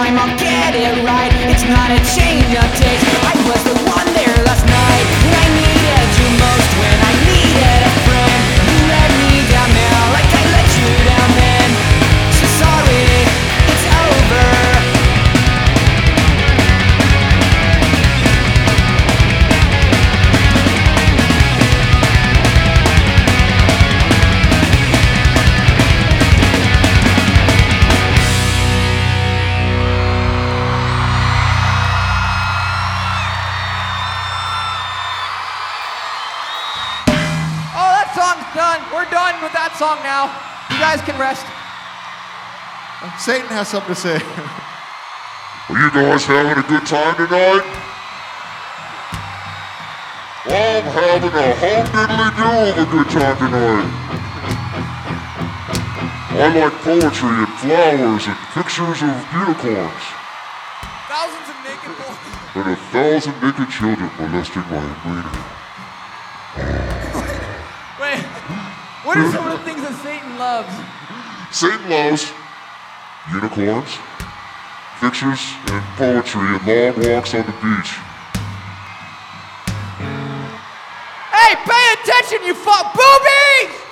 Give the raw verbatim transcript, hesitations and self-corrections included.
time I'll get it right. It's not a change of taste. I was the one there last night when I needed you most, when I needed a friend. You let me down now like I let you down then. So sorry, it's over. Song's done. We're done with that song now. You guys can rest. Satan has something to say. Are you guys having a good time tonight? I'm having a home diddly-do of a good time tonight. I like poetry and flowers and pictures of unicorns. Thousands of naked boys. And a thousand naked children molesting my wiener. Wait, what are some of the things that Satan loves? Satan loves unicorns, pictures and poetry and long walks on the beach. Hey, pay attention, you fuck boobies!